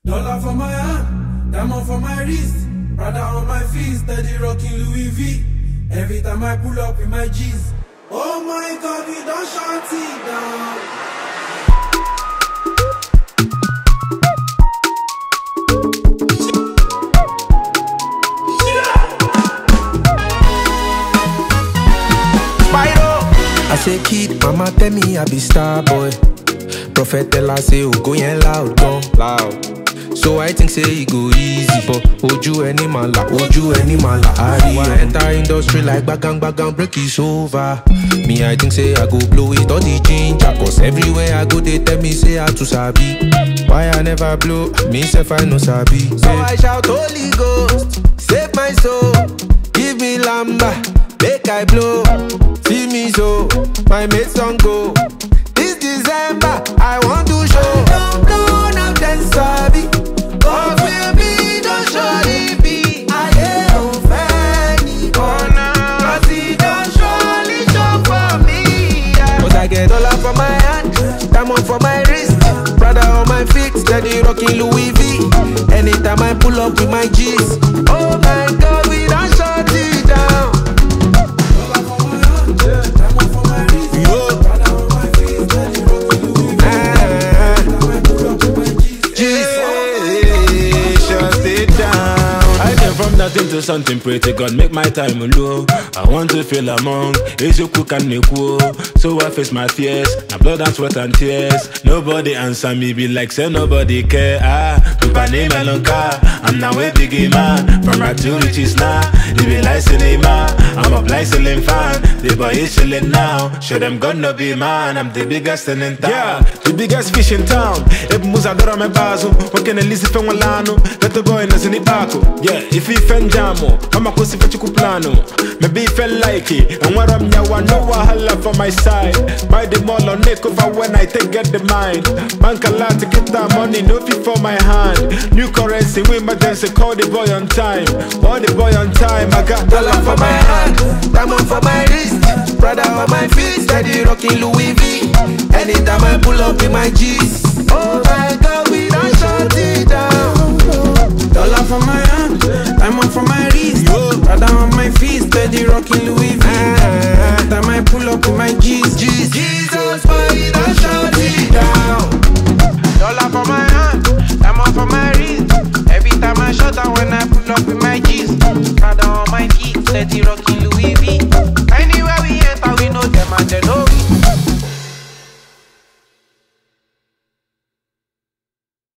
Dollar for my hand, diamond for my wrist, Prada on my feet, steady rocking Louis V. Every time I pull up with my G's. Oh my God, we don't shut it down. I say kid, mama tell me I be star boy. Prophet tell her say go yen loud, gone loud. So I think say it go easy, but oju any mala. I enter industry like bagang, break is over. Me I think say I go blow it all the ginger, cause everywhere I go they tell me say I too sabi. Why I never blow, me self I no sabi. So I shout Holy Ghost, save my soul, give me lamba, make I blow. See me so, my mates don't go. This December, I want to show. Don't blow, now then sabi. Oh baby, don't surely be. I ain't fanny corner, cause he don't surely show for me. But I get dollar for my hand, diamond for my wrist, Prada on my feet, steady rocking Louis V. Anytime I pull up with my G's. Oh my God, we don't shut it down. Nothing to something, pray to God, make my time low. I want to feel among is you cook and cool. So I face my fears, now blood and sweat and tears. Nobody answer me, be like say nobody care. Tupani melonka, I'm now a biggie man. From right to riches now, they be like cinema. I'm a blind ceiling fan, the boy is chilling now. Show them gonna be man, I'm the biggest in town. Yeah, the biggest fish in town. If Muzadora me bazo, what can Elise Fenwalano? Let the boy in the Zinipako. Yeah, if he Fenjamo, I'm a pussy for plano. Maybe he felt like it, and what I'm now, I know I holla for my side. Buy the mall on neck over when I take get the mind. Bank a lot to get that money, no fee for my hand. New currency, we emergency, call the boy on time. Call the boy on time, I got dollar for my hand, diamond for my wrist, Prada on my feet, steady rocking Louis V. Anytime I pull up with my G's. Oh my God, we don't shut it down. Dollar for my hand, diamond for my wrist, Prada on my feet, steady rocking Louis V.